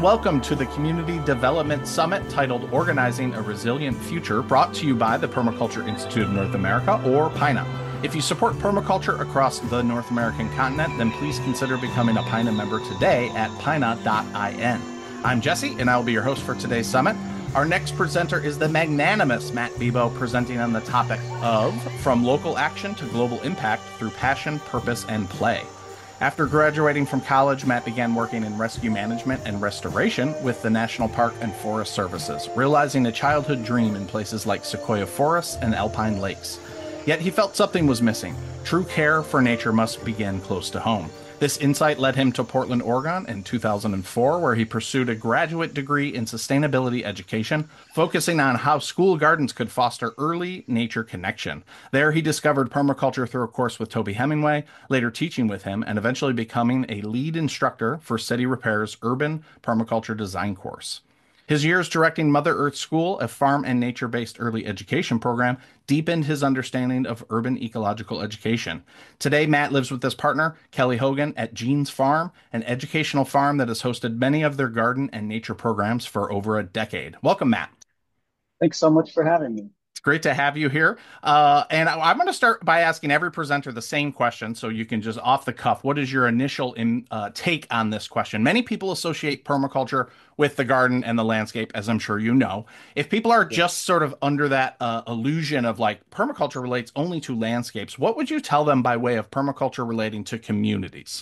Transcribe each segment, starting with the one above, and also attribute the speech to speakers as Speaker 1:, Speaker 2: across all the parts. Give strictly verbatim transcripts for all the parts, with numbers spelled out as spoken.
Speaker 1: welcome to the Community Development Summit titled Organizing a Resilient Future, brought to you by the Permaculture Institute of North America, or PINA. If you support permaculture across the North American continent, then please consider becoming a PINA member today at pina dot in. I'm Jesse, and I will be your host for today's summit. Our next presenter is the magnanimous Matt Bebo, presenting on the topic of From Local Action to Global Impact Through Passion, Purpose, and Play. After graduating from college, Matt began working in rescue management and restoration with the National Park and Forest Services, realizing a childhood dream in places like Sequoia forests and alpine lakes. Yet he felt something was missing. True care for nature must begin close to home. This insight led him to Portland, Oregon in two thousand four, where he pursued a graduate degree in sustainability education, focusing on how school gardens could foster early nature connection. There, he discovered permaculture through a course with Toby Hemingway, later teaching with him, and eventually becoming a lead instructor for City Repair's Urban Permaculture Design course. His years directing Mother Earth School, a farm and nature-based early education program, deepened his understanding of urban ecological education. Today, Matt lives with his partner, Kelly Hogan, at Jean's Farm, an educational farm that has hosted many of their garden and nature programs for over a decade. Welcome, Matt.
Speaker 2: Thanks so much for having me.
Speaker 1: It's great to have you here. Uh, and I, I'm going to start by asking every presenter the same question so you can just off the cuff. What is your initial in, uh, take on this question? Many people associate permaculture with the garden and the landscape, as I'm sure you know. If people are
Speaker 2: Yeah.
Speaker 1: just sort of under that uh, illusion of like permaculture relates only to landscapes, what would you tell them by way of permaculture relating to communities?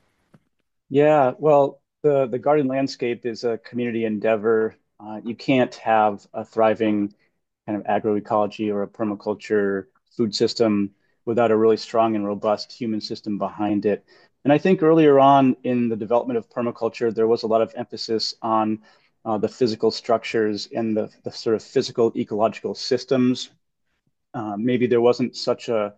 Speaker 2: Yeah, well, the the garden landscape is a community endeavor. Uh, you can't have a thriving kind of agroecology or a permaculture food system without a really strong and robust human system behind it. And I think earlier on in the development of permaculture, there was a lot of emphasis on uh, the physical structures and the, the sort of physical ecological systems. Uh, maybe there wasn't such a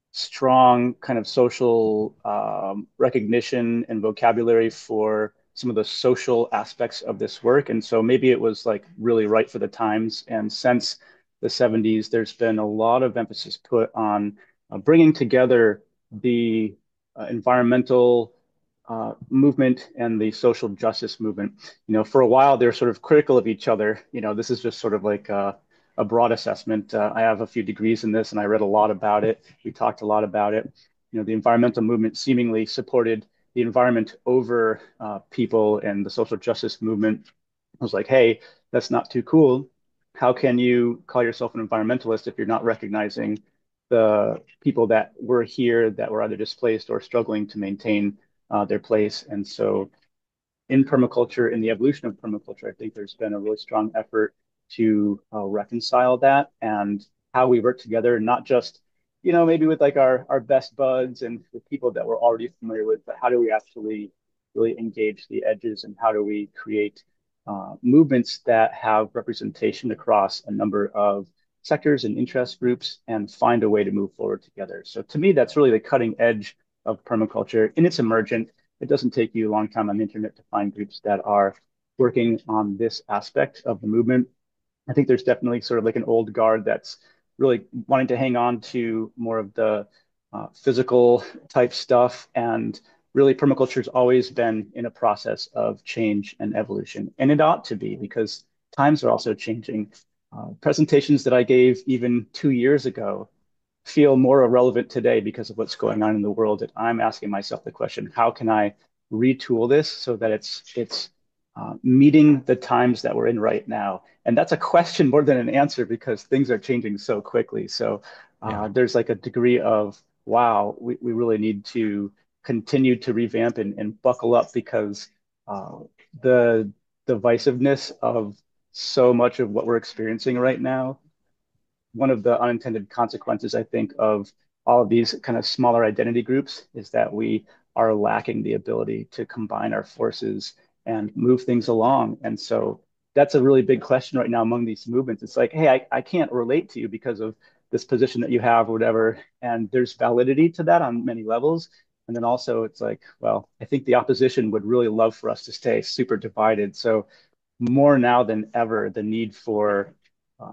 Speaker 2: strong kind of social um, recognition and vocabulary for some of the social aspects of this work. And so maybe it was like really right for the times. And since the seventies, there's been a lot of emphasis put on uh, bringing together the uh, environmental uh, movement and the social justice movement. You know, for a while they're sort of critical of each other. You know, this is just sort of like uh, a broad assessment. Uh, I have a few degrees in this, and I read a lot about it. We talked a lot about it. You know, the environmental movement seemingly supported the environment over uh, people, and the social justice movement was like, "Hey, that's not too cool. How can you call yourself an environmentalist if you're not recognizing the people that were here that were either displaced or struggling to maintain uh, their place?" And so in permaculture, in the evolution of permaculture, I think there's been a really strong effort to uh, reconcile that and how we work together, not just, you know, maybe with like our our best buds and with people that we're already familiar with, but how do we actually really engage the edges, and how do we create uh, movements that have representation across a number of sectors and interest groups and find a way to move forward together. So to me, that's really the cutting edge of permaculture, and it's emergent. It doesn't take you a long time on the internet to find groups that are working on this aspect of the movement. I think there's definitely sort of like an old guard that's really wanting to hang on to more of the uh, physical type stuff. And really, permaculture has always been in a process of change and evolution. And it ought to be, because times are also changing. Uh, presentations that I gave even two years ago feel more irrelevant today because of what's going on in the world. And I'm asking myself the question, how can I retool this so that it's it's uh, meeting the times that we're in right now? And that's a question more than an answer, because things are changing so quickly. So
Speaker 1: Yeah.
Speaker 2: uh, there's like a degree of, wow, we, we really need to continue to revamp and, and buckle up, because uh, the divisiveness of so much of what we're experiencing right now, one of the unintended consequences, I think, of all of these kind of smaller identity groups is that we are lacking the ability to combine our forces and move things along. And so that's a really big question right now among these movements. It's like, hey, I, I can't relate to you because of this position that you have or whatever. And there's validity to that on many levels. And then also it's like, well, I think the opposition would really love for us to stay super divided. So more now than ever, the need for uh,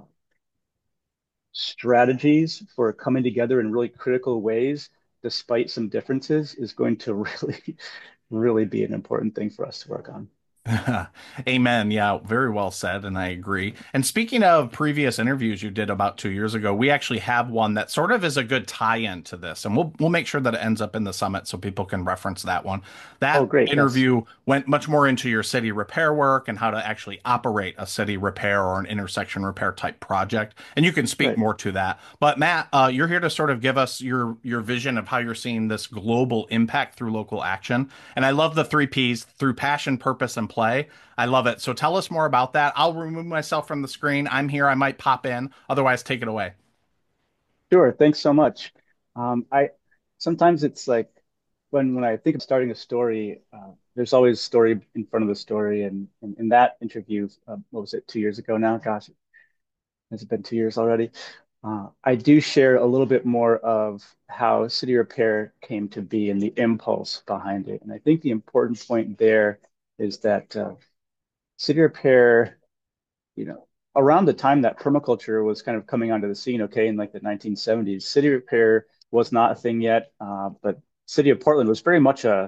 Speaker 2: strategies for coming together in really critical ways, despite some differences, is going to really, really be an important thing for us to work on.
Speaker 1: Amen. Yeah, very well said, and I agree. And speaking of previous interviews you did about two years ago, we actually have one that sort of is a good tie-in to this, and we'll we'll make sure that it ends up in the summit so people can reference that one.
Speaker 2: Oh,
Speaker 1: That
Speaker 2: great. Yes.
Speaker 1: interview went much more into your city repair work and how to actually operate a city repair or an intersection repair type project, and you can speak
Speaker 2: Right.
Speaker 1: more to that. But Matt, uh, you're here to sort of give us your your vision of how you're seeing this global impact through local action. And I love the three P's through passion, purpose, and play. I love it. So tell us more about that. I'll remove myself from the screen. I'm here. I might pop in. Otherwise, take it away.
Speaker 2: Sure. Thanks so much. Um, I sometimes it's like when when I think of starting a story, uh, there's always story in front of the story. And, and in that interview, uh, what was it, two years ago now? Gosh, has it been two years already? Uh, I do share a little bit more of how City Repair came to be and the impulse behind it. And I think the important point there is that uh, City Repair, you know, around the time that permaculture was kind of coming onto the scene, okay, in like the nineteen seventies, city repair was not a thing yet, uh, but city of Portland was very much a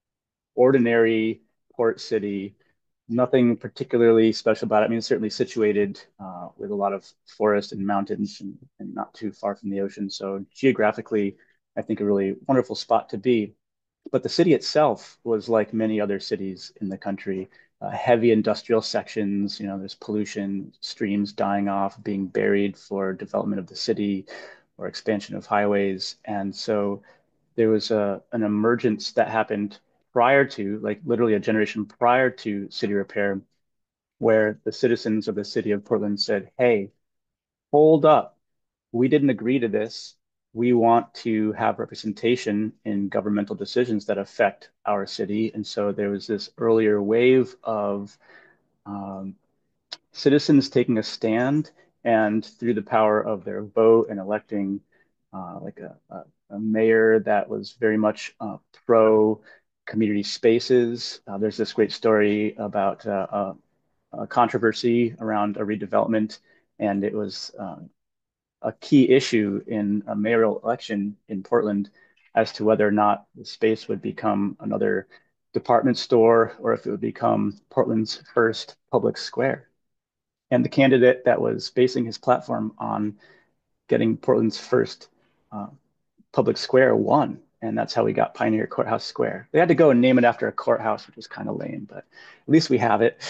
Speaker 2: ordinary port city, nothing particularly special about it. I mean, it's certainly situated uh, with a lot of forest and mountains and, and not too far from the ocean. So geographically, I think a really wonderful spot to be. But the city itself was like many other cities in the country, uh, heavy industrial sections. You know, there's pollution, streams dying off, being buried for development of the city or expansion of highways. And so there was a, an emergence that happened prior to, like literally a generation prior to city repair, where the citizens of the city of Portland said, hey, hold up, we didn't agree to this. We want to have representation in governmental decisions that affect our city. And so there was this earlier wave of um, citizens taking a stand and through the power of their vote and electing uh, like a, a, a mayor that was very much uh, pro community spaces. Uh, there's this great story about uh, a, a controversy around a redevelopment, and it was uh, a key issue in a mayoral election in Portland as to whether or not the space would become another department store or if it would become Portland's first public square. And the candidate that was basing his platform on getting Portland's first uh, public square won. And that's how we got Pioneer Courthouse Square. They had to go and name it after a courthouse, which was kind of lame, but at least we have it.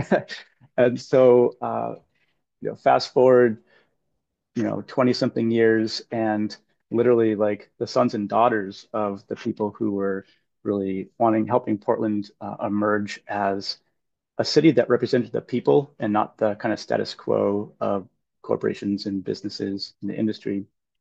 Speaker 2: And so, uh, you know, fast forward you know, twenty something years and literally like the sons and daughters of the people who were really wanting, helping Portland uh, emerge as a city that represented the people and not the kind of status quo of corporations and businesses in the industry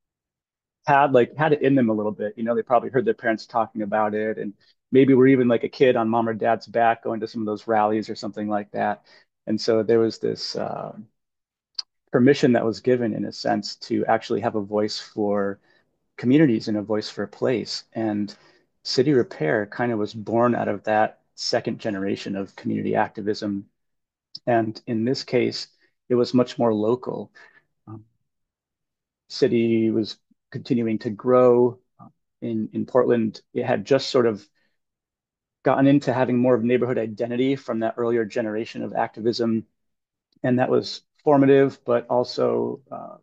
Speaker 2: had like had it in them a little bit. You know, they probably heard their parents talking about it and maybe were even like a kid on mom or dad's back going to some of those rallies or something like that. And so there was this uh, permission that was given in a sense to actually have a voice for communities and a voice for a place. And City Repair kind of was born out of that second generation of community activism. And in this case, it was much more local. Um, City was continuing to grow. Uh, In, in Portland, it had just sort of gotten into having more of neighborhood identity from that earlier generation of activism. And that was formative, but also uh,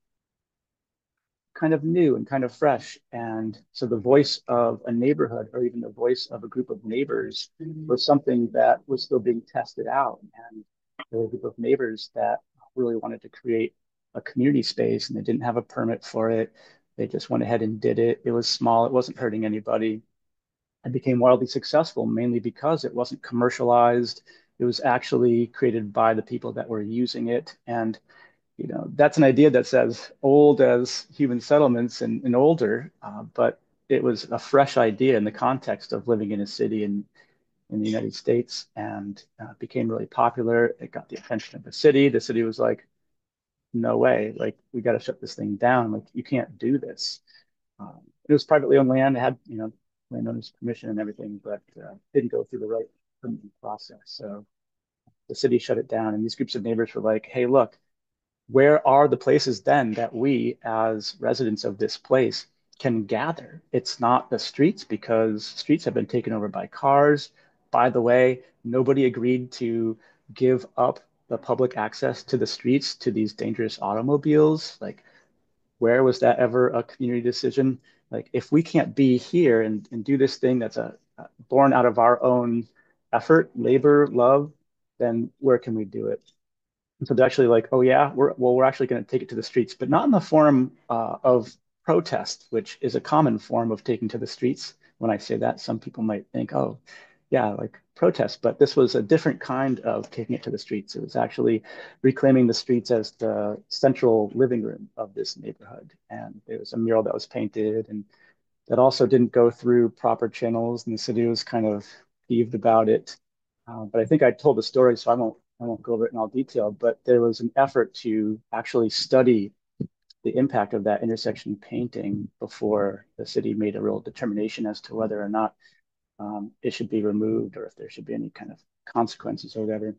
Speaker 2: kind of new and kind of fresh. And so the voice of a neighborhood or even the voice of a group of neighbors was something that was still being tested out. And there were a group of neighbors that really wanted to create a community space and they didn't have a permit for it. They just went ahead and did it. It was small, it wasn't hurting anybody. It became wildly successful mainly because it wasn't commercialized. It was actually created by the people that were using it. And you know, that's an idea that's as old as human settlements and, and older, uh, but it was a fresh idea in the context of living in a city in, in the United States and uh, became really popular. It got the attention of the city. The city was like, no way, like, we got to shut this thing down. Like, you can't do this. Um, it was privately owned land. It had, you know, landowner's permission and everything, but uh, didn't go through the right permitting process. So the city shut it down. And these groups of neighbors were like, hey, look, where are the places then that we as residents of this place can gather? It's not the streets because streets have been taken over by cars. By the way, nobody agreed to give up the public access to the streets to these dangerous automobiles. Like, where was that ever a community decision? Like, if we can't be here and, and do this thing that's a, a born out of our own effort, labor, love, then where can we do it? And so they're actually like, oh yeah, we're well, we're actually going to take it to the streets, but not in the form uh, of protest, which is a common form of taking to the streets. When I say that, some people might think, oh, yeah, like protest, but this was a different kind of taking it to the streets. It was actually reclaiming the streets as the central living room of this neighborhood. And there was a mural that was painted, and that also didn't go through proper channels, and the city was kind of peeved about it. Uh, but I think I told the story, so I won't I won't go over it in all detail. But there was an effort to actually study the impact of that intersection painting before the city made a real determination as to whether or not um, it should be removed or if there should be any kind of consequences or whatever.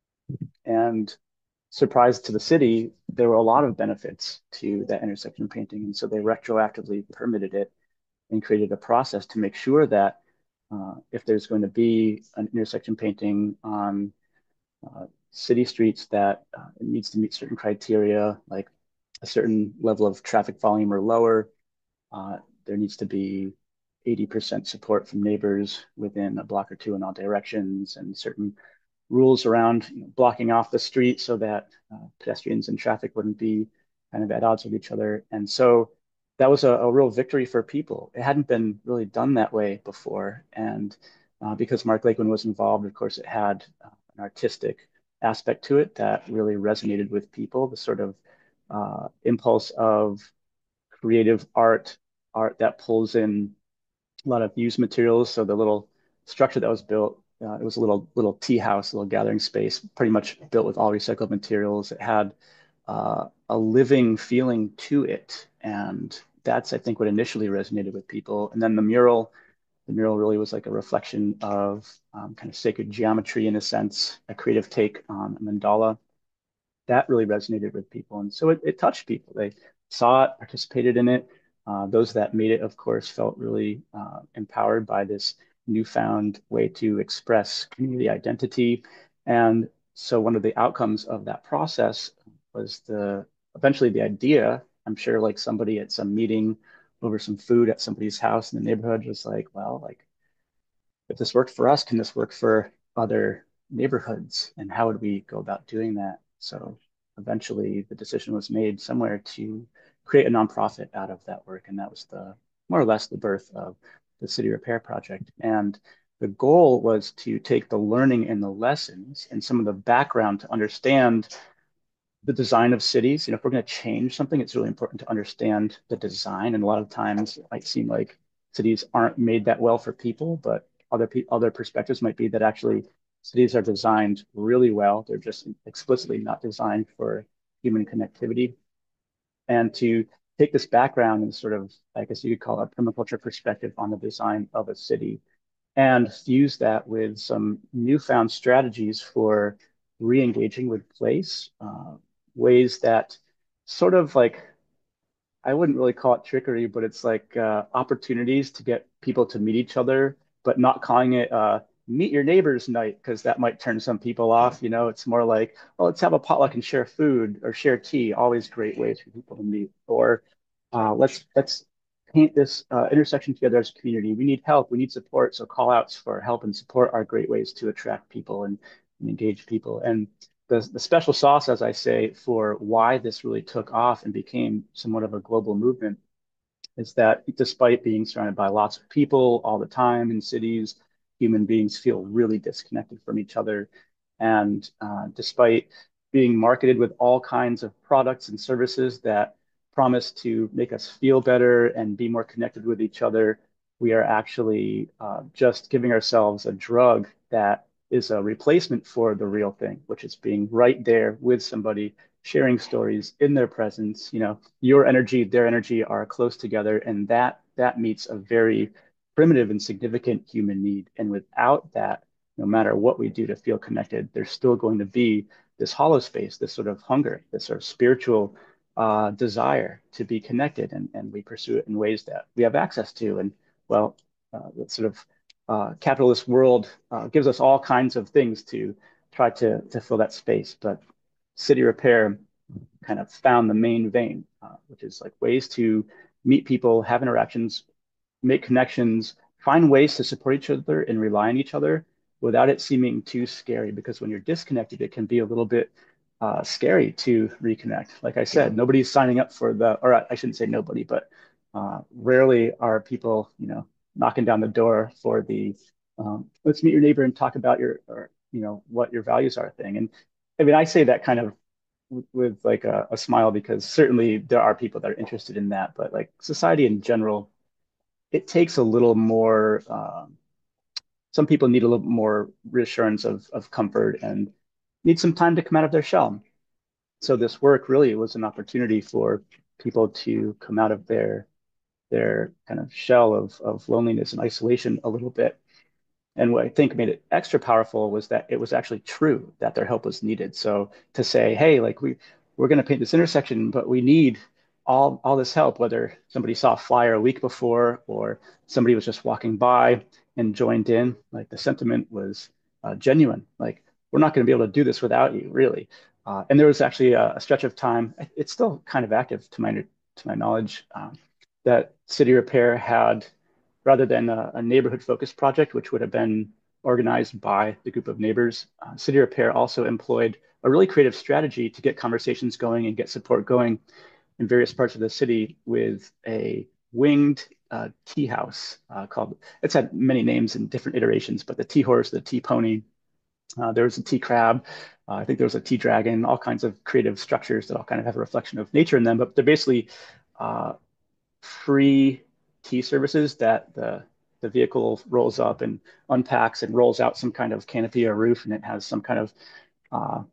Speaker 2: And surprise to the city, there were a lot of benefits to that intersection painting, and so they retroactively permitted it and created a process to make sure that uh, if there's going to be an intersection painting on uh, city streets, that uh, it needs to meet certain criteria, like a certain level of traffic volume or lower. Uh, there needs to be eighty percent support from neighbors within a block or two in all directions, and certain rules around, you know, blocking off the street so that uh, pedestrians and traffic wouldn't be kind of at odds with each other. And so that was a, a real victory for people. It hadn't been really done that way before. And uh, because Mark Lakeman was involved, of course, it had uh, an artistic aspect to it that really resonated with people, the sort of uh, impulse of creative art, art that pulls in a lot of used materials. So the little structure that was built, uh, it was a little little tea house, a little gathering space, pretty much built with all recycled materials. It had uh, a living feeling to it, and that's I think what initially resonated with people. And then the mural, the mural really was like a reflection of um, kind of sacred geometry in a sense, a creative take on a mandala that really resonated with people. And so it, it touched people. They saw it, participated in it. Uh, those that made it, of course, felt really uh, empowered by this newfound way to express community identity. And so one of the outcomes of that process was the eventually the idea. I'm sure like somebody at some meeting over some food at somebody's house in the neighborhood was like, well, like if this worked for us, can this work for other neighborhoods? And how would we go about doing that? So eventually the decision was made somewhere to create a nonprofit out of that work. And that was the more or less the birth of the City Repair Project. And the goal was to take the learning and the lessons and some of the background to understand the design of cities. You know, if we're going to change something, it's really important to understand the design. And a lot of times it might seem like cities aren't made that well for people, but other pe- other perspectives might be that actually cities are designed really well. They're just explicitly not designed for human connectivity. And to take this background and sort of, I guess you could call it a permaculture perspective on the design of a city and fuse that with some newfound strategies for re-engaging with place, uh, ways that sort of like I wouldn't really call it trickery, but it's like uh, opportunities to get people to meet each other, but not calling it uh, meet your neighbors night because that might turn some people off. You know, it's more like, oh, let's have a potluck and share food or share tea. Always great ways for people to meet. Or uh, let's let's paint this uh, intersection together as a community. We need help. We need support. So call outs for help and support are great ways to attract people and, and engage people. And the, the special sauce, as I say, for why this really took off and became somewhat of a global movement is that despite being surrounded by lots of people all the time in cities, human beings feel really disconnected from each other. And uh, despite being marketed with all kinds of products and services that promise to make us feel better and be more connected with each other, we are actually uh, just giving ourselves a drug that is a replacement for the real thing, which is being right there with somebody, sharing stories in their presence. You know, your energy, their energy are close together, and that that meets a very primitive and significant human need. And without that, no matter what we do to feel connected, there's still going to be this hollow space, this sort of hunger, this sort of spiritual uh, desire to be connected, and, and we pursue it in ways that we have access to. And well, uh, that sort of uh, capitalist world uh, gives us all kinds of things to try to to fill that space. But City Repair kind of found the main vein, uh, which is like ways to meet people, have interactions, make connections, find ways to support each other and rely on each other without it seeming too scary. Because when you're disconnected, it can be a little bit uh, scary to reconnect. Like I said, nobody's signing up for the, or I shouldn't say nobody, but uh, rarely are people, you know, knocking down the door for the um, let's meet your neighbor and talk about your, or, you know, what your values are thing. And I mean, I say that kind of with, with like a, a smile because certainly there are people that are interested in that, but like society in general, it takes a little more. Um, some people need a little more reassurance of of comfort and need some time to come out of their shell. So this work really was an opportunity for people to come out of their their kind of shell of of loneliness and isolation a little bit. And what I think made it extra powerful was that it was actually true that their help was needed. So to say, hey, like we we're going to paint this intersection, but we need all all this help, whether somebody saw a flyer a week before or somebody was just walking by and joined in, like the sentiment was uh, genuine. Like we're not going to be able to do this without you, really. Uh, and there was actually a, a stretch of time. It's still kind of active to my to my knowledge um, that City Repair had rather than a, a neighborhood focused project, which would have been organized by the group of neighbors. Uh, City Repair also employed a really creative strategy to get conversations going and get support going in various parts of the city with a winged uh, tea house uh, called, it's had many names and different iterations, but the tea horse, the tea pony, uh, there was a tea crab. Uh, I think there was a tea dragon, all kinds of creative structures that all kind of have a reflection of nature in them, but they're basically uh, free tea services that the the vehicle rolls up and unpacks and rolls out some kind of canopy or roof, and it has some kind of uh,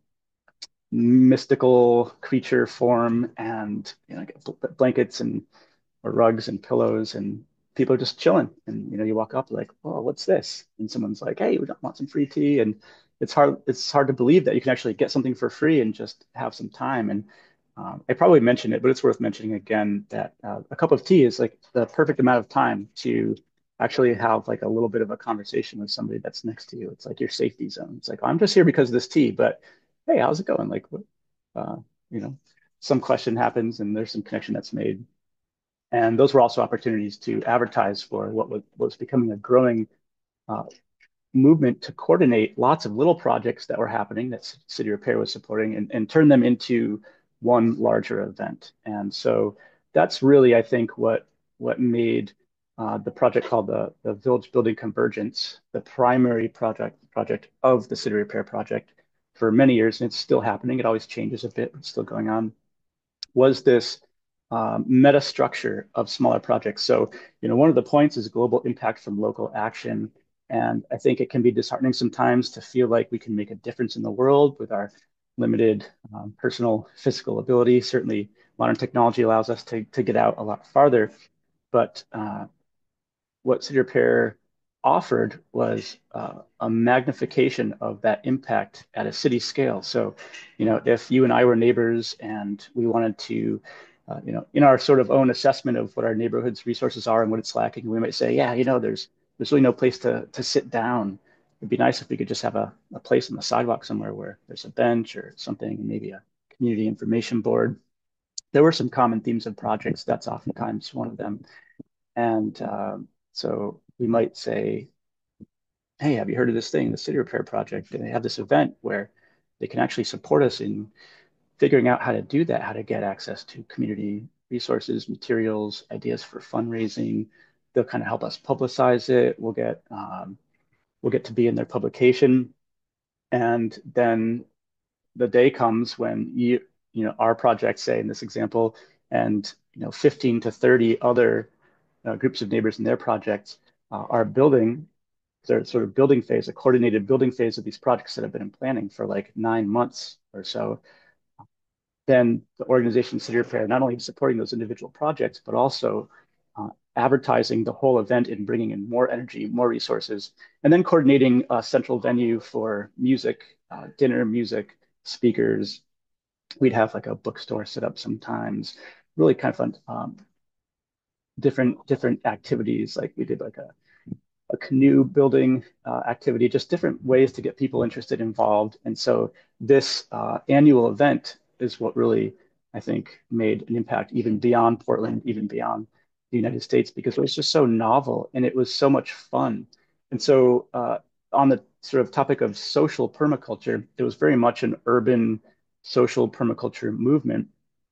Speaker 2: mystical creature form and you know, blankets and or rugs and pillows, and people are just chilling. And you know, you walk up like, "Oh, what's this?" And someone's like, "Hey, we don't want some free tea." And it's hard it's hard to believe that you can actually get something for free and just have some time. And um, I probably mentioned it, but it's worth mentioning again that uh, a cup of tea is like the perfect amount of time to actually have like a little bit of a conversation with somebody that's next to you. It's like your safety zone. It's like, I'm just here because of this tea, but hey, how's it going? Like, what, uh, you know, some question happens and there's some connection that's made. And those were also opportunities to advertise for what was, was becoming a growing uh, movement to coordinate lots of little projects that were happening that City Repair was supporting and, and turn them into one larger event. And so that's really, I think, what what made uh, the project called the, the Village Building Convergence the primary project project of the City Repair project for many years, and it's still happening. It always changes a bit, but it's still going on. Was this um, meta structure of smaller projects? So, you know, one of the points is global impact from local action. And I think it can be disheartening sometimes to feel like we can make a difference in the world with our limited um, personal physical ability. Certainly, modern technology allows us to, to get out a lot farther. But uh, what City Repair offered was uh, a magnification of that impact at a city scale. So, you know, if you and I were neighbors and we wanted to, uh, you know, in our sort of own assessment of what our neighborhood's resources are and what it's lacking, we might say, yeah, you know, there's there's really no place to to sit down. It'd be nice if we could just have a, a place on the sidewalk somewhere where there's a bench or something, maybe a community information board. There were some common themes of projects. That's oftentimes one of them. And um, so we might say, hey, have you heard of this thing, the City Repair Project? And they have this event where they can actually support us in figuring out how to do that, how to get access to community resources, materials, ideas for fundraising. They'll kind of help us publicize it. We'll get um, we'll get to be in their publication, and then the day comes when you you know our project, say in this example, and you know fifteen to thirty other uh, groups of neighbors in their projects uh, are building their sort of building phase, a coordinated building phase of these projects that have been in planning for like nine months or so. Then the organization City Repair not only supporting those individual projects, but also uh, advertising the whole event and bringing in more energy, more resources, and then coordinating a central venue for music, uh, dinner, music, speakers. We'd have like a bookstore set up sometimes. Really kind of fun. Um, different different activities. Like we did like a a canoe building uh, activity, just different ways to get people interested, involved. And so this uh, annual event is what really, I think, made an impact even beyond Portland, even beyond the United States, because it was just so novel and it was so much fun. And so, uh, on the sort of topic of social permaculture, it was very much an urban social permaculture movement.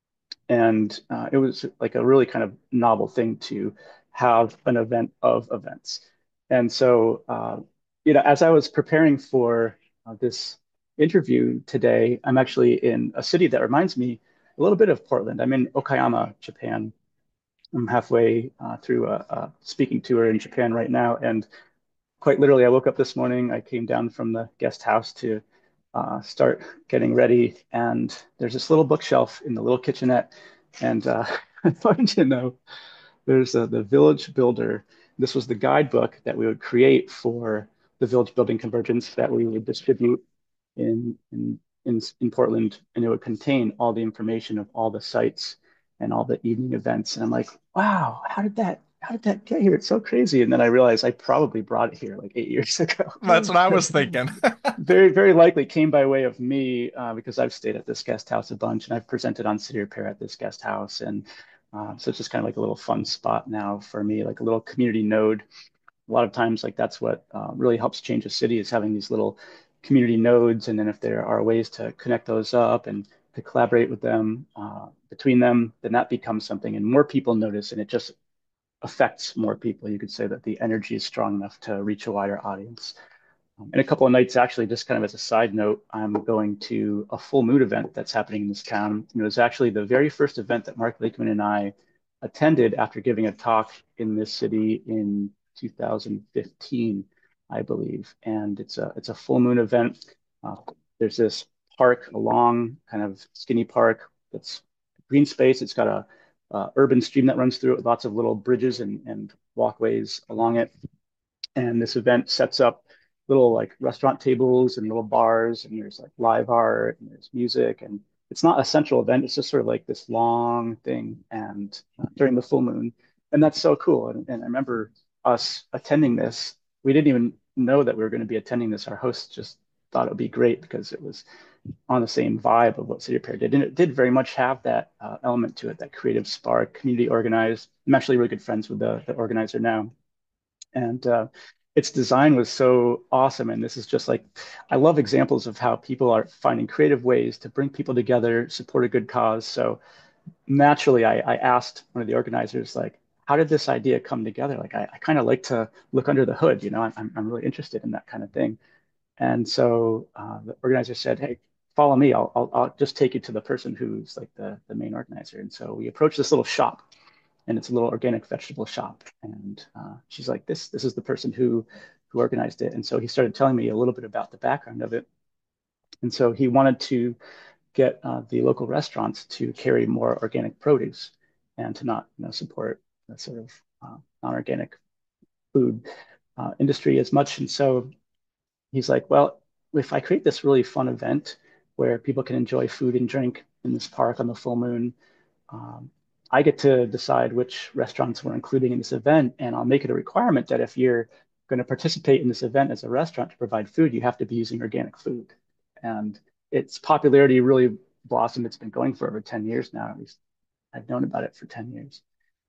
Speaker 2: And uh, it was like a really kind of novel thing to have an event of events. And so, uh, you know, as I was preparing for uh, this interview today, I'm actually in a city that reminds me a little bit of Portland. I'm in Okayama, Japan. I'm halfway uh, through a, a speaking tour in Japan right now, and quite literally, I woke up this morning. I came down from the guest house to uh, start getting ready, and there's this little bookshelf in the little kitchenette, and uh, I wanted to know there's uh, the Village Builder. This was the guidebook that we would create for the village building convergence that we would distribute in in in, in Portland, and it would contain all the information of all the sites and all the evening events. And I'm like, wow, how did that how did that get here? It's so crazy. And then I realized I probably brought it here like eight years ago.
Speaker 1: That's what I was thinking.
Speaker 2: Very, very likely came by way of me uh, because I've stayed at this guest house a bunch and I've presented on City Repair at this guest house. And uh, so it's just kind of like a little fun spot now for me, like a little community node. A lot of times, like that's what uh, really helps change a city is having these little community nodes. And then if there are ways to connect those up and to collaborate with them uh, between them, then that becomes something and more people notice and it just affects more people. You could say that the energy is strong enough to reach a wider audience. Um, in a couple of nights, actually, just kind of as a side note, I'm going to a full moon event that's happening in this town. And it was actually the very first event that Mark Lakeman and I attended after giving a talk in this city in two thousand fifteen, I believe. And it's a it's a full moon event. Uh, there's this park, a long kind of skinny park that's green space. It's got a uh, urban stream that runs through it with lots of little bridges and, and walkways along it. And this event sets up little like restaurant tables and little bars, and there's like live art and there's music. And it's not a central event, it's just sort of like this long thing. And uh, during the full moon, and that's so cool. And, and I remember us attending this. We didn't even know that we were going to be attending this. Our host just thought it would be great because it was on the same vibe of what City Repair did. And it did very much have that uh, element to it, that creative spark, community organized. I'm actually really good friends with the, the organizer now. And uh, its design was so awesome. And this is just like, I love examples of how people are finding creative ways to bring people together, support a good cause. So naturally, I, I asked one of the organizers, like, how did this idea come together? Like, I, I kind of like to look under the hood, you know, I'm, I'm really interested in that kind of thing. And so uh, the organizer said, hey, follow me. I'll, I'll, I'll just take you to the person who's like the, the main organizer. And so we approached this little shop and it's a little organic vegetable shop. And uh, she's like, this this is the person who who organized it. And so he started telling me a little bit about the background of it. And so he wanted to get uh, the local restaurants to carry more organic produce and to not, you know, support the sort of uh, non-organic food uh, industry as much. And so he's like, well, if I create this really fun event where people can enjoy food and drink in this park on the full moon, um, I get to decide which restaurants we're including in this event, and I'll make it a requirement that if you're going to participate in this event as a restaurant to provide food, you have to be using organic food. And its popularity really blossomed. It's been going for over ten years now. At least I've known about it for ten years.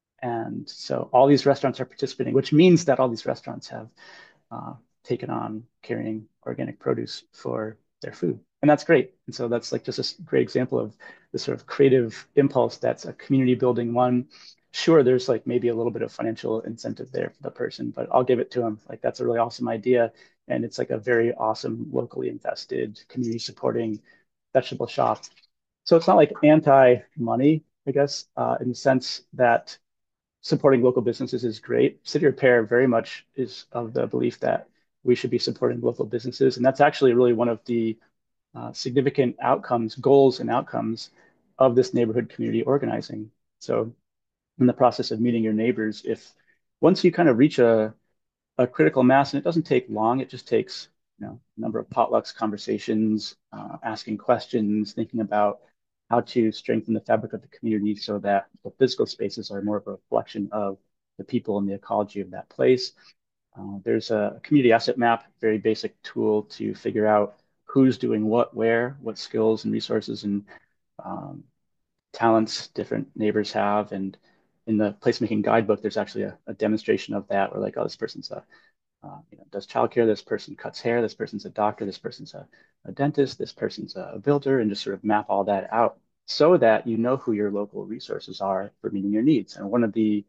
Speaker 2: And so all these restaurants are participating, which means that all these restaurants have uh, taken on carrying organic produce for their food. And that's great. And so that's like just a great example of the sort of creative impulse that's a community building one. Sure, there's like maybe a little bit of financial incentive there for the person, but I'll give it to them. Like that's a really awesome idea. And it's like a very awesome, locally invested, community supporting vegetable shop. So it's not like anti-money, I guess, uh, in the sense that supporting local businesses is great. City Repair very much is of the belief that we should be supporting local businesses. And that's actually really one of the uh, significant outcomes, goals and outcomes of this neighborhood community organizing. So in the process of meeting your neighbors, if once you kind of reach a, a critical mass, and it doesn't take long, it just takes, you know, a number of potlucks, conversations, uh, asking questions, thinking about how to strengthen the fabric of the community so that the physical spaces are more of a reflection of the people and the ecology of that place. Uh, there's a community asset map, very basic tool to figure out who's doing what, where, what skills and resources and um, talents different neighbors have. And in the placemaking guidebook, there's actually a, a demonstration of that where like, oh, this person's a, uh, you know, does childcare, this person cuts hair, this person's a doctor, this person's a, a dentist, this person's a builder, and just sort of map all that out so that you know who your local resources are for meeting your needs. And one of the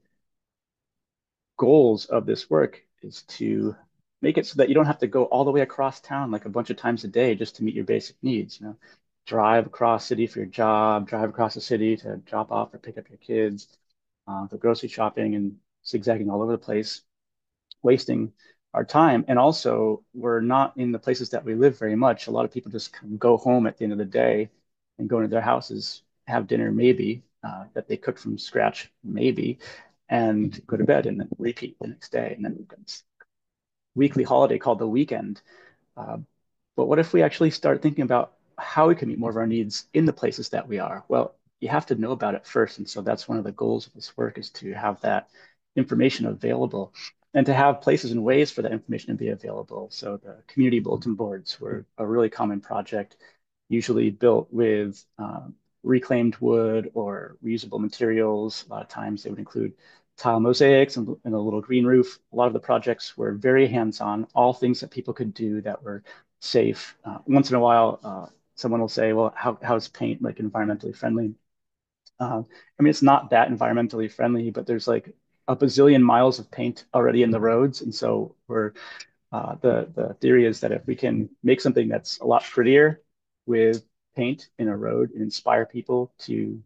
Speaker 2: goals of this work is to make it so that you don't have to go all the way across town like a bunch of times a day just to meet your basic needs. You know, drive across city for your job, drive across the city to drop off or pick up your kids, uh, go grocery shopping and zigzagging all over the place, wasting our time. And also, we're not in the places that we live very much. A lot of people just kind of go home at the end of the day and go into their houses, have dinner, maybe uh, that they cook from scratch, maybe, and go to bed and then repeat the next day. And then we've got this weekly holiday called the weekend. Uh, but what if we actually start thinking about how we can meet more of our needs in the places that we are? Well, you have to know about it first. And so that's one of the goals of this work is to have that information available and to have places and ways for that information to be available. So the community bulletin boards were a really common project, usually built with um, reclaimed wood or reusable materials. A lot of times they would include tile mosaics and, and a little green roof. A lot of the projects were very hands-on, all things that people could do that were safe. Uh, once in a while, uh, someone will say, well, how, how is paint like environmentally friendly? Uh, I mean, it's not that environmentally friendly, but there's like a bazillion miles of paint already in the roads. And so we're, uh, the, the theory is that if we can make something that's a lot prettier with paint in a road and inspire people to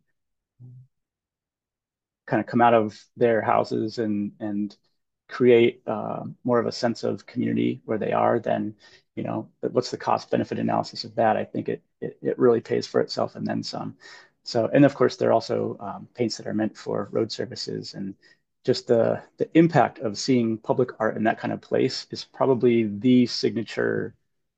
Speaker 2: kind of come out of their houses and and create uh, more of a sense of community where they are, then you know what's the cost benefit analysis of that? I think it, it it really pays for itself and then some. So and of course there are also um, paints that are meant for road services and just the the impact of seeing public art in that kind of place is probably the signature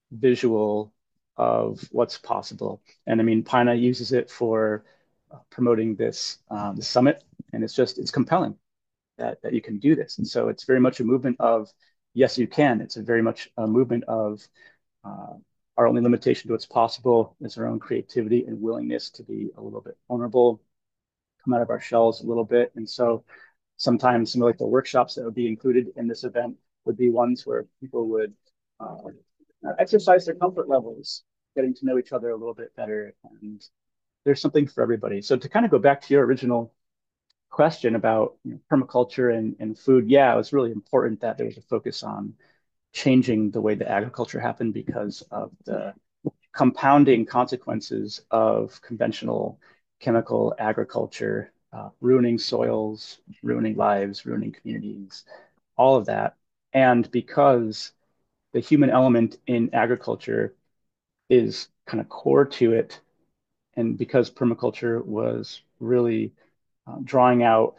Speaker 2: visual of what's possible. And I mean, Pina uses it for uh, promoting this um, the summit, and it's just it's compelling that that you can do this. And so it's very much a movement of yes, you can. It's a very much a movement of uh, our only limitation to what's possible is our own creativity and willingness to be a little bit vulnerable, come out of our shells a little bit. And so sometimes some of like the workshops that would be included in this event would be ones where people would uh, exercise their comfort levels, getting to know each other a little bit better. And there's something for everybody. So to kind of go back to your original question about you know, permaculture and, and food, yeah, it was really important that there was a focus on changing the way that agriculture happened because of the compounding consequences of conventional chemical agriculture, uh, ruining soils, ruining lives, ruining communities, all of that. And because the human element in agriculture is kind of core to it, and because permaculture was really uh, drawing out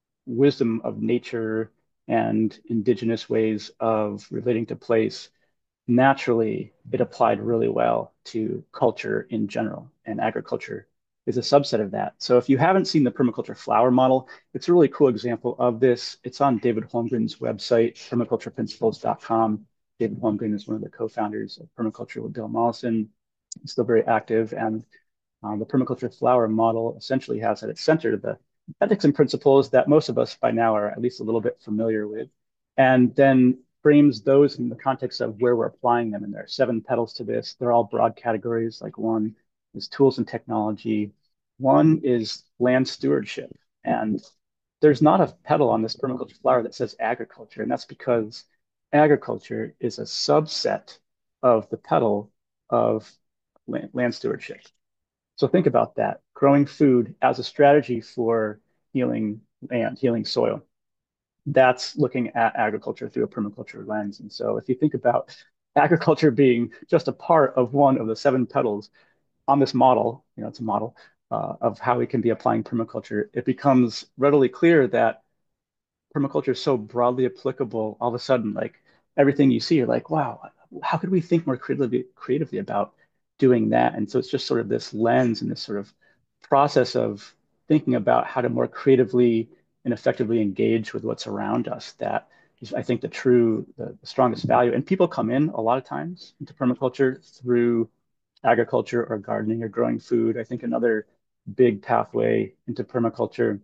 Speaker 2: wisdom of nature and indigenous ways of relating to place, naturally it applied really well to culture in general, and agriculture is a subset of that. So if you haven't seen the permaculture flower model, it's a really cool example of this. It's on David Holmgren's website, permaculture principles dot com. David Holmgren is one of the co-founders of Permaculture with Bill Mollison. He's still very active, and um, the permaculture flower model essentially has at its center the ethics and principles that most of us by now are at least a little bit familiar with, and then frames those in the context of where we're applying them. And there are seven petals to this. They're all broad categories. Like one is tools and technology. One is land stewardship. And there's not a petal on this permaculture flower that says agriculture. And that's because agriculture is a subset of the petal of land, land stewardship. So think about that, growing food as a strategy for healing land, healing soil. That's looking at agriculture through a permaculture lens. And so if you think about agriculture being just a part of one of the seven petals on this model, you know, it's a model uh, of how we can be applying permaculture, it becomes readily clear that permaculture is so broadly applicable. All of a sudden, like everything you see, you're like, wow, how could we think more creatively creatively about doing that? And so it's just sort of this lens and this sort of process of thinking about how to more creatively and effectively engage with what's around us that is, I think, the true, the, the strongest value. And people come in a lot of times into permaculture through agriculture or gardening or growing food. I think another big pathway into permaculture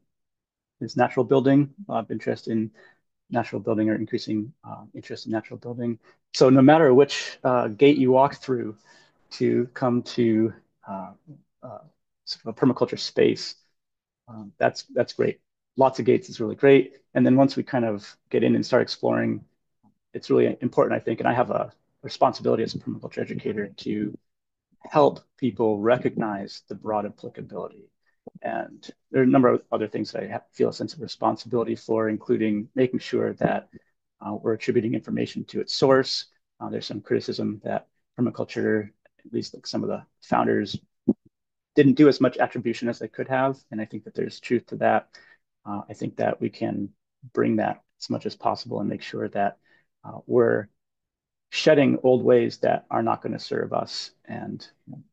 Speaker 2: is natural building. A lot of interest in natural building or increasing uh, interest in natural building. So no matter which uh, gate you walk through to come to uh, uh, sort of a permaculture space, um, that's that's great. Lots of gates is really great. And then once we kind of get in and start exploring, it's really important, I think. And I have a responsibility as a permaculture educator to help people recognize the broad applicability. And there are a number of other things that I have, feel a sense of responsibility for, including making sure that uh, we're attributing information to its source. Uh, there's some criticism that permaculture, at least like some of the founders, didn't do as much attribution as they could have. And I think that there's truth to that. Uh, I think that we can bring that as much as possible and make sure that uh, we're shedding old ways that are not going to serve us. And you know,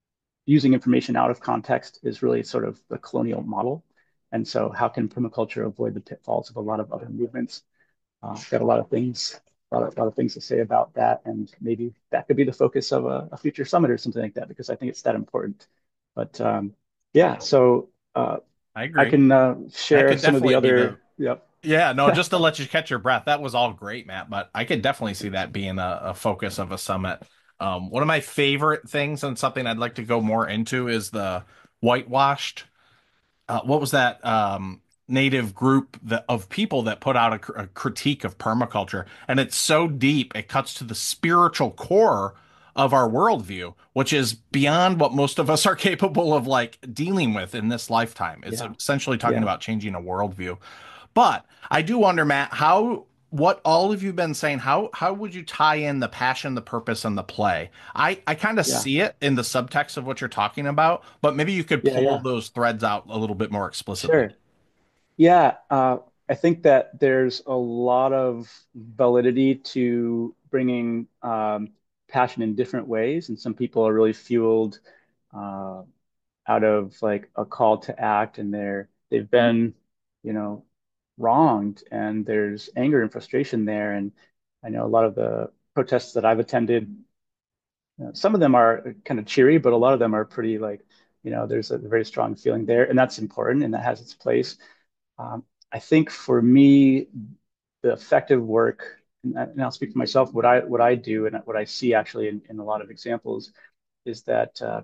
Speaker 2: using information out of context is really sort of the colonial model. And so, how can permaculture avoid the pitfalls of a lot of other movements? Uh, got a lot of things, a lot of, a lot of things to say about that, and maybe that could be the focus of a, a future summit or something like that, because I think it's that important. But um, yeah, so uh,
Speaker 1: I
Speaker 2: I
Speaker 1: agree.
Speaker 2: can uh,
Speaker 1: That
Speaker 2: share
Speaker 1: could
Speaker 2: some of the
Speaker 1: definitely be the
Speaker 2: other. Yep.
Speaker 1: Yeah, no, just to let you catch your breath. That was all great, Matt, but I could definitely see that being a, a focus of a summit. Um, one of my favorite things and something I'd like to go more into is the whitewashed. Uh, what was that um, native group that, of people that put out a, cr- a critique of permaculture? And it's so deep, it cuts to the spiritual core of our worldview, which is beyond what most of us are capable of like dealing with in this lifetime. It's
Speaker 2: Yeah.
Speaker 1: essentially talking
Speaker 2: Yeah.
Speaker 1: about changing a worldview. But I do wonder, Matt, how what all of you've been saying, how how would you tie in the passion, the purpose, and the play? I I kind of
Speaker 2: Yeah.
Speaker 1: see it in the subtext of what you're talking about, but maybe you could
Speaker 2: Yeah.
Speaker 1: pull
Speaker 2: Yeah.
Speaker 1: those threads out a little bit more explicitly.
Speaker 2: Sure. Yeah, uh, I think that there's a lot of validity to bringing um, passion in different ways, and some people are really fueled uh, out of like a call to act, and they're they've been, you know, wronged, and there's anger and frustration there. And I know a lot of the protests that I've attended, you know, some of them are kind of cheery, but a lot of them are pretty like, you know, there's a very strong feeling there, and that's important, and that has its place. Um, I think for me, the effective work, and, and I'll speak for myself, what I what I do and what I see actually in, in a lot of examples is that uh,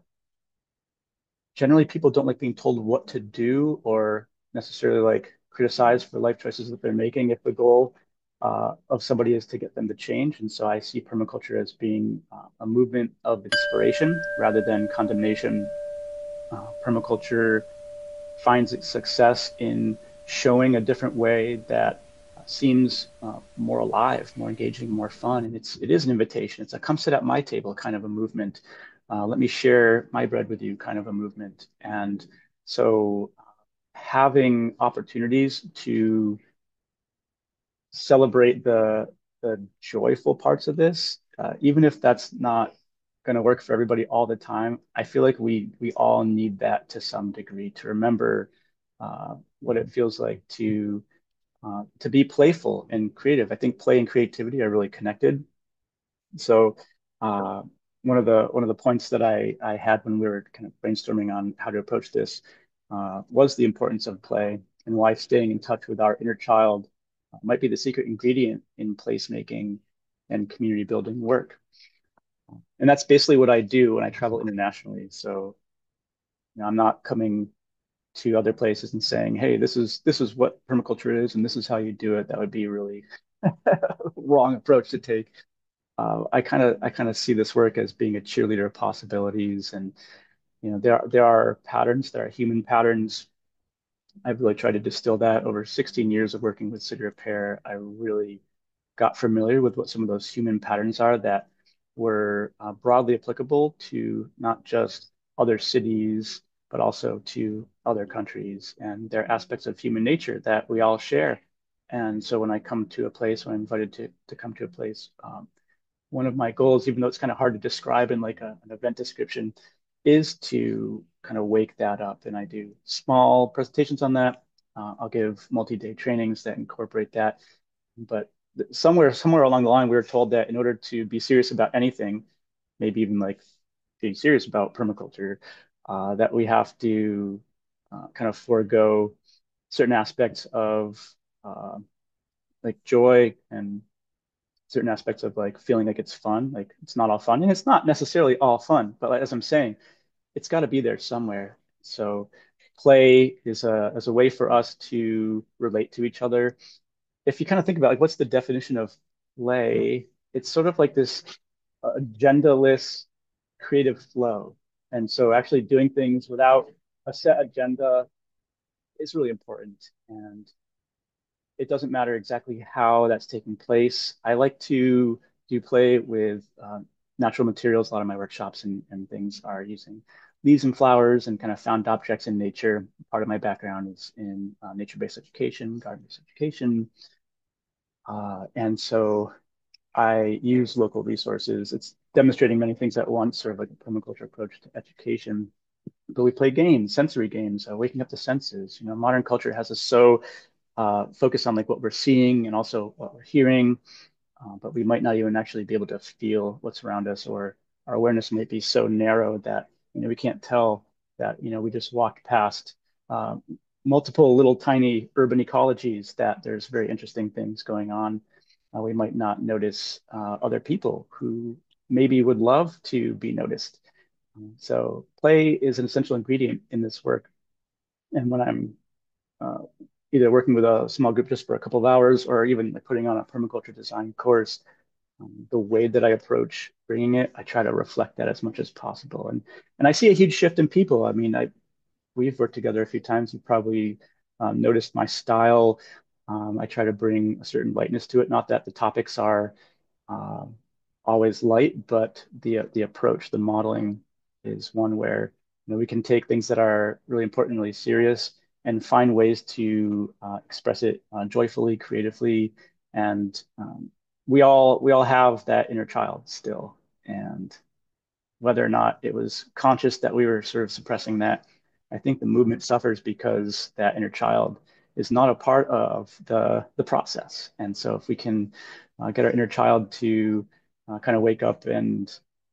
Speaker 2: generally people don't like being told what to do or necessarily like criticized for life choices that they're making if the goal uh, of somebody is to get them to change. And so I see permaculture as being uh, a movement of inspiration rather than condemnation. Uh, permaculture finds its success in showing a different way that uh, seems uh, more alive, more engaging, more fun. And it's it is an invitation. It's a come sit at my table kind of a movement. Uh, let me share my bread with you kind of a movement. And so having opportunities to celebrate the the joyful parts of this, uh, even if that's not going to work for everybody all the time. I feel like we we all need that to some degree to remember uh, what it feels like to uh, to be playful and creative. I think play and creativity are really connected. So uh, one of the one of the points that I I had when we were kind of brainstorming on how to approach this uh, was the importance of play and why staying in touch with our inner child uh, might be the secret ingredient in placemaking and community building work. And that's basically what I do when I travel internationally. So you know, I'm not coming to other places and saying, "Hey, this is this is what permaculture is, and this is how you do it." That would be a really wrong approach to take. Uh, I kind of I kind of see this work as being a cheerleader of possibilities, and you know there are, there are patterns, there are human patterns. I've really tried to distill that over sixteen years of working with City Repair. I really got familiar with what some of those human patterns are that were uh, broadly applicable to not just other cities, but also to other countries. And they're aspects of human nature that we all share. And so when I come to a place, when I'm invited to, to come to a place, um, one of my goals, even though it's kind of hard to describe in like a, an event description, is to kind of wake that up. And I do small presentations on that. Uh, I'll give multi-day trainings that incorporate that. But somewhere somewhere along the line we were told that in order to be serious about anything, maybe even like being serious about permaculture, uh, that we have to uh, kind of forego certain aspects of uh, like joy and certain aspects of like feeling like it's fun. Like it's not all fun, and it's not necessarily all fun. But like, as I'm saying, it's got to be there somewhere. So play is a as a way for us to relate to each other. If you kind of think about like what's the definition of play, it's sort of like this uh, agendaless creative flow. And so actually doing things without a set agenda is really important. And it doesn't matter exactly how that's taking place. I like to do play with um, natural materials. A lot of my workshops and, and things are using leaves and flowers and kind of found objects in nature. Part of my background is in uh, nature-based education, garden-based education. Uh, and so I use local resources. It's demonstrating many things at once, sort of like a permaculture approach to education. But we play games, sensory games, uh, waking up the senses. You know, modern culture has us so uh, focused on like what we're seeing and also what we're hearing, uh, but we might not even actually be able to feel what's around us, or our awareness might be so narrow that you know we can't tell that you know we just walked past uh, multiple little tiny urban ecologies that there's very interesting things going on. Uh, we might not notice uh, other people who maybe would love to be noticed. So play is an essential ingredient in this work. And when I'm uh, either working with a small group just for a couple of hours or even like putting on a permaculture design course, um, the way that I approach bringing it, I try to reflect that as much as possible. And and I see a huge shift in people. I mean, I we've worked together a few times. You probably um, noticed my style. Um, I try to bring a certain lightness to it. Not that the topics are um, always light, but the the approach, the modeling is one where you know we can take things that are really important and really serious and find ways to uh, express it uh, joyfully, creatively, and um, we all we all have that inner child still, and whether or not it was conscious that we were sort of suppressing that, I think the movement suffers because that inner child is not a part of the the process. And so if we can uh, get our inner child to uh, kind of wake up and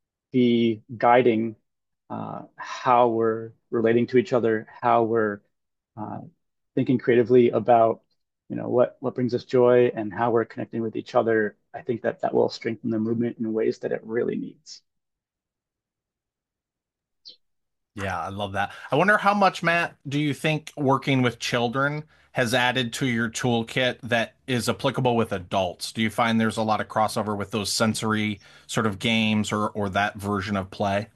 Speaker 2: be guiding uh, how we're relating to each other, how we're uh, thinking creatively about, you know, what what brings us joy and how we're connecting with each other, I think that that will strengthen the movement in ways that it really needs.
Speaker 1: Yeah, I love that. I wonder how much, Matt, do you think working with children has added to your toolkit that is applicable with adults? Do you find there's a lot of crossover with those sensory sort of games or or that version of play?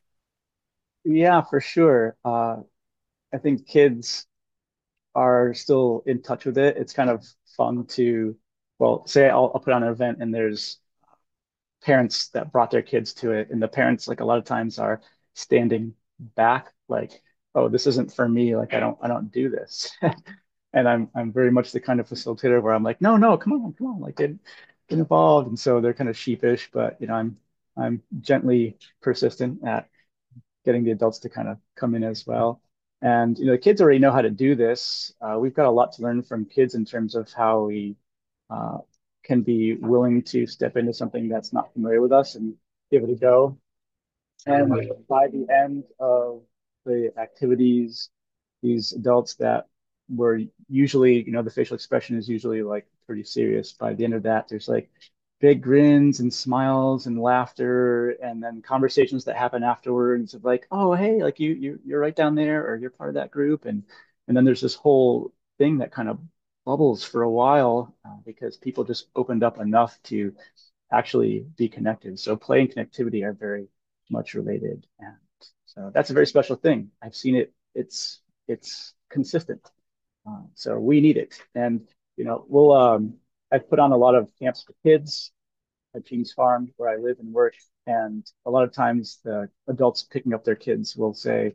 Speaker 2: Yeah, for sure. Uh, I think kids are still in touch with it. It's kind of fun to, well, say I'll, I'll put on an event and there's parents that brought their kids to it, and the parents, like a lot of times, are standing back, like, "Oh, this isn't for me. Like, I don't, I don't do this." And I'm, I'm very much the kind of facilitator where I'm like, "No, no, come on, come on, like, get, get involved." And so they're kind of sheepish, but you know, I'm, I'm gently persistent at getting the adults to kind of come in as well. And you know, the kids already know how to do this. Uh, we've got a lot to learn from kids in terms of how we uh, can be willing to step into something that's not familiar with us and give it a go. And by the end of the activities, these adults that were usually, you know, the facial expression is usually like pretty serious. By the end of that, there's like big grins and smiles and laughter, and then conversations that happen afterwards of like, oh, hey, like you you you're right down there, or you're part of that group, and and then there's this whole thing that kind of bubbles for a while uh, because people just opened up enough to actually be connected. So play and connectivity are very much related, and so that's a very special thing. I've seen it. It's it's consistent. Uh, so we need it, and you know we'll. Um, I've put on a lot of camps for kids at Kings Farm where I live and work, and a lot of times the adults picking up their kids will say,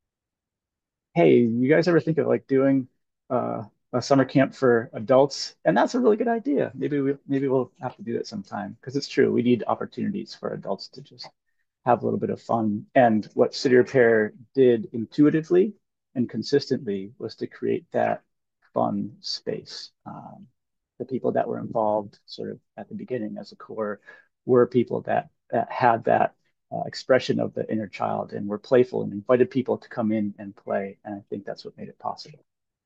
Speaker 2: "Hey, you guys ever think of like doing uh, a summer camp for adults?" And that's a really good idea. Maybe we maybe we'll have to do that sometime because it's true. We need opportunities for adults to just have a little bit of fun. And what City Repair did intuitively and consistently was to create that fun space. Um, the people that were involved sort of at the beginning as a core were people that, that had that uh, expression of the inner child and were playful and invited people to come in and play. And I think that's what made it possible.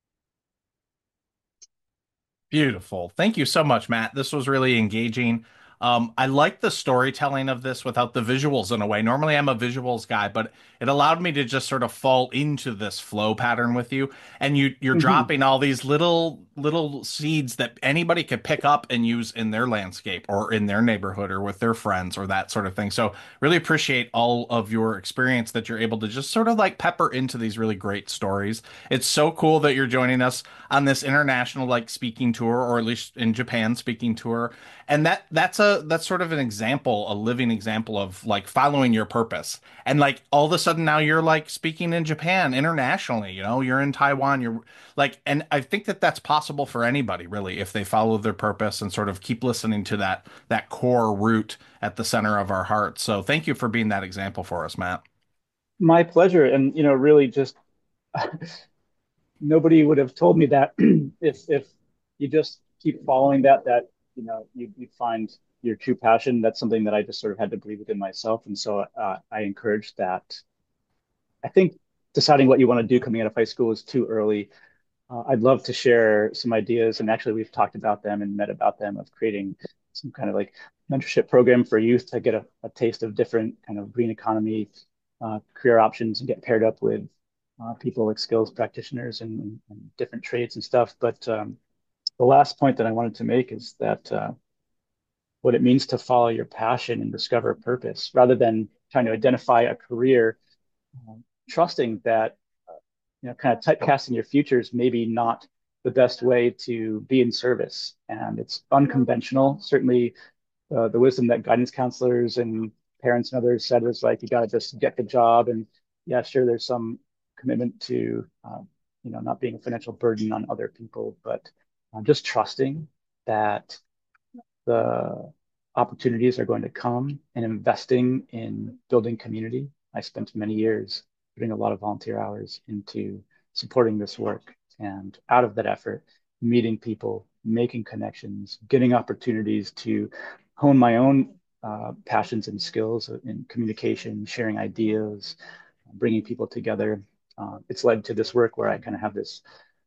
Speaker 1: Beautiful. Thank you so much, Matt. This was really engaging. Um, I like the storytelling of this without the visuals in a way. Normally, I'm a visuals guy, but it allowed me to just sort of fall into this flow pattern with you. And you, you're
Speaker 2: Mm-hmm.
Speaker 1: dropping all these little, little seeds that anybody could pick up and use in their landscape or in their neighborhood or with their friends or that sort of thing. So, really appreciate all of your experience that you're able to just sort of like pepper into these really great stories. It's so cool that you're joining us on this international like speaking tour, or at least in Japan speaking tour. And that that's a that's sort of an example, a living example of like following your purpose. And like all of a sudden now you're like speaking in Japan internationally, you know, you're in Taiwan, you're like, and I think that that's possible for anybody really if they follow their purpose and sort of keep listening to that that core root at the center of our hearts. So thank you for being that example for us, Matt.
Speaker 2: My pleasure. And, you know, really just nobody would have told me that if if you just keep following that that you know you you find your true passion. That's something that I just sort of had to believe within myself, and so uh, I encourage that. I think deciding what you want to do coming out of high school is too early. Uh, I'd love to share some ideas, and actually we've talked about them and met about them of creating some kind of like mentorship program for youth to get a, a taste of different kind of green economy uh, career options and get paired up with uh, people like skills practitioners and, and different trades and stuff. But um, the last point that I wanted to make is that uh, what it means to follow your passion and discover a purpose rather than trying to identify a career, um, trusting that you know, kind of typecasting your future is maybe not the best way to be in service. And it's unconventional. Certainly, uh, the wisdom that guidance counselors and parents and others said was like, you got to just get the job. And yeah, sure, there's some commitment to, um, you know, not being a financial burden on other people, but uh, just trusting that the opportunities are going to come and investing in building community. I spent many years putting a lot of volunteer hours into supporting this work. And out of that effort, meeting people, making connections, getting opportunities to hone my own uh, passions and skills in communication, sharing ideas, bringing people together. Uh, it's led to this work where I kind of have this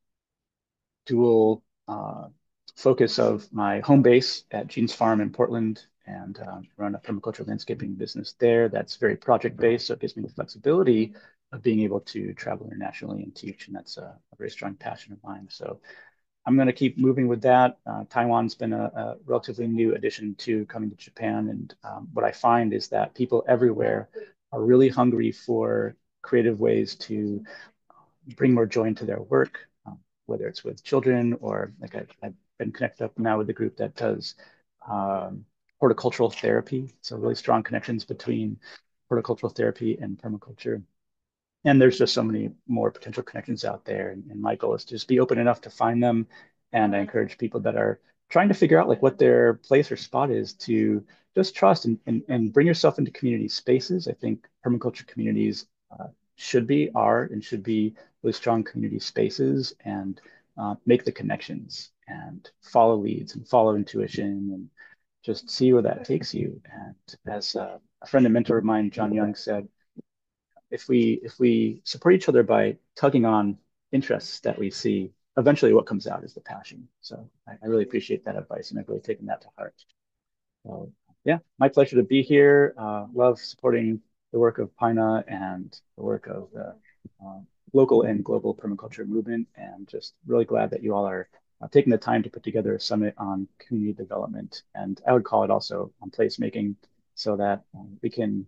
Speaker 2: dual uh, focus of my home base at Jeans Farm in Portland and um, run a permaculture landscaping business there that's very project based. So it gives me the flexibility of being able to travel internationally and teach. And that's a, a very strong passion of mine. So I'm going to keep moving with that. Uh, Taiwan's been a, a, relatively new addition to coming to Japan. And um, what I find is that people everywhere are really hungry for creative ways to bring more joy into their work, um, whether it's with children or like I've, I've been connected up now with a group that does um, horticultural therapy. So really strong connections between horticultural therapy and permaculture. And there's just so many more potential connections out there. And, and my goal is to just be open enough to find them. And I encourage people that are trying to figure out like what their place or spot is to just trust and, and, and bring yourself into community spaces. I think permaculture communities uh, should be, are, and should be really strong community spaces and uh, make the connections and follow leads and follow intuition and just see where that takes you. And as uh, a friend and mentor of mine, John Young, said, if we if we support each other by tugging on interests that we see, eventually what comes out is the passion. So I, I really appreciate that advice, and I've really taken that to heart. So yeah, my pleasure to be here. Uh, love supporting the work of Pina and the work of the uh, local and global permaculture movement, and just really glad that you all are uh, taking the time to put together a summit on community development, and I would call it also on placemaking, so that um, we can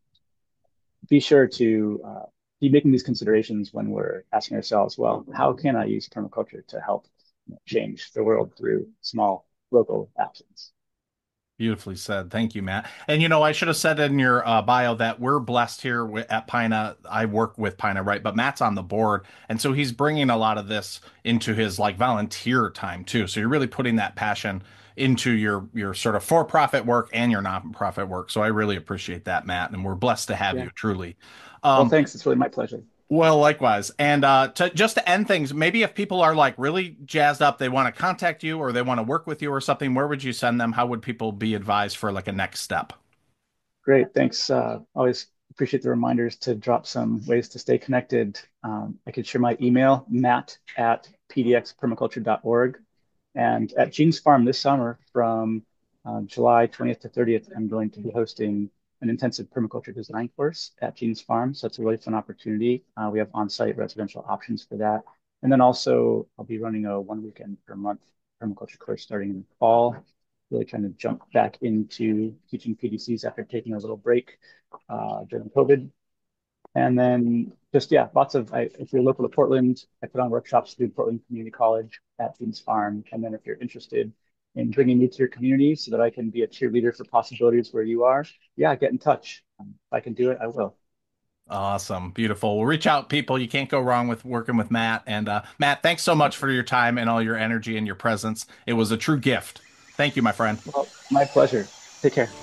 Speaker 2: be sure to uh, be making these considerations when we're asking ourselves, well, how can I use permaculture to help you know, change the world through small local actions?
Speaker 1: Beautifully said. Thank you, Matt. And you know, I should have said in your uh, bio that we're blessed here wi- at Pina. I work with Pina, right? But Matt's on the board, and so he's bringing a lot of this into his like volunteer time too. So you're really putting that passion into your your sort of for-profit work and your nonprofit work. So I really appreciate that, Matt, and we're blessed to have
Speaker 2: Yeah.
Speaker 1: you, truly.
Speaker 2: Well,
Speaker 1: Um,
Speaker 2: thanks. It's really my pleasure.
Speaker 1: Well, likewise. And uh, to, just to end things, maybe if people are like really jazzed up, they want to contact you or they want to work with you or something, where would you send them? How would people be advised for like a next step?
Speaker 2: Great, thanks. Uh, always appreciate the reminders to drop some ways to stay connected. Um, I could share my email, matt at p d x permaculture dot org. And at Gene's Farm this summer from uh, July twentieth to thirtieth, I'm going to be hosting an intensive permaculture design course at Gene's Farm. So it's a really fun opportunity. Uh, we have on-site residential options for that. And then also I'll be running a one weekend per month permaculture course starting in the fall, really trying to jump back into teaching P D Cs after taking a little break uh, during COVID. And then just, yeah, lots of, I, if you're local to Portland, I put on workshops through Portland Community College at Gene's Farm. And then if you're interested in bringing me to your community so that I can be a cheerleader for possibilities where you are, yeah, get in touch. Um, if I can do it, I will.
Speaker 1: Awesome. Beautiful. Well, reach out, people. You can't go wrong with working with Matt. And uh, Matt, thanks so much for your time and all your energy and your presence. It was a true gift. Thank you, my friend.
Speaker 2: Well, my pleasure. Take care.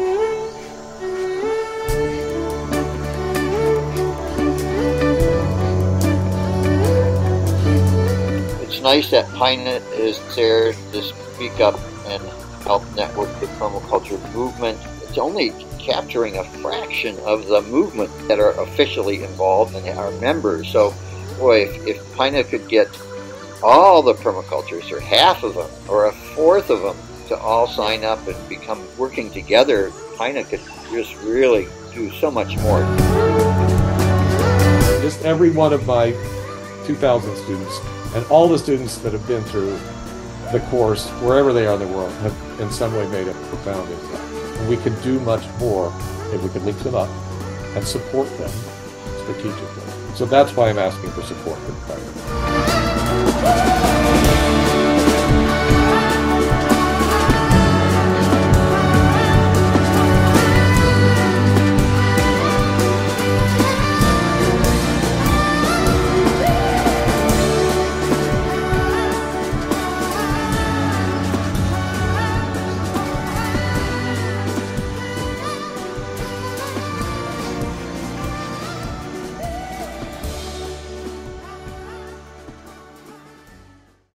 Speaker 3: It's nice that Pinot is there to speak up and help network the permaculture movement. It's only capturing a fraction of the movement that are officially involved and are members. So, boy, if, if Pinot could get all the permaculturists, or half of them, or a fourth of them, to all sign up and become working together, Pinot could just really do so much more.
Speaker 4: Just every one of my two thousand students and all the students that have been through the course, wherever they are in the world, have in some way made a profound impact. And we could do much more if we could link them up and support them strategically. So that's why I'm asking for support from Pinot.